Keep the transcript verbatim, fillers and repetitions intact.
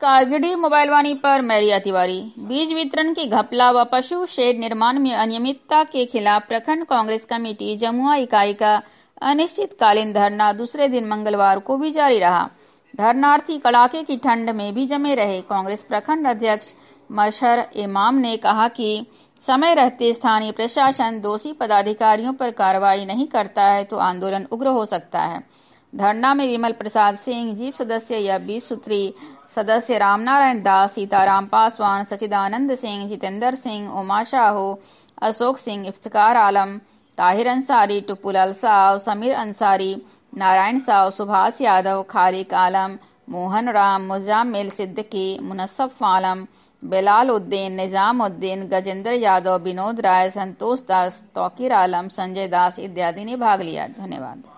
नमस्कार। गिरडीह मोबाइल वाणी पर मैरिया तिवारी। बीज वितरण की घपला व पशु शेड निर्माण में अनियमितता के खिलाफ प्रखंड कांग्रेस कमेटी जमुआ इकाई का अनिश्चितकालीन धरना दूसरे दिन मंगलवार को भी जारी रहा। धरनार्थी कड़ाके की ठंड में भी जमे रहे। कांग्रेस प्रखंड अध्यक्ष मशहर इमाम ने कहा कि समय रहते स्थानीय प्रशासन दोषी पदाधिकारियों पर कार्रवाई नहीं करता है तो आंदोलन उग्र हो सकता है। धरना में विमल प्रसाद सिंह, जीप सदस्य या बीस सूत्री सदस्य रामनारायण दास, सीताराम पासवान, सचिदानंद सिंह, जितेंद्र सिंह, उमा साहू, अशोक सिंह, इफ्तिकार आलम, ताहिर अंसारी, टुप्पूलाल साव, समीर अंसारी, नारायण साव, सुभाष यादव, खालिक आलम, मोहन राम, मुजामिल सिद्दीकी, मुनस्सफ आलम, बिलाल उद्दीन, निजाम उद्दीन, गजेंद्र यादव, विनोद राय, संतोष दास, तौकीर आलम, संजय दास इत्यादि ने भाग लिया। धन्यवाद।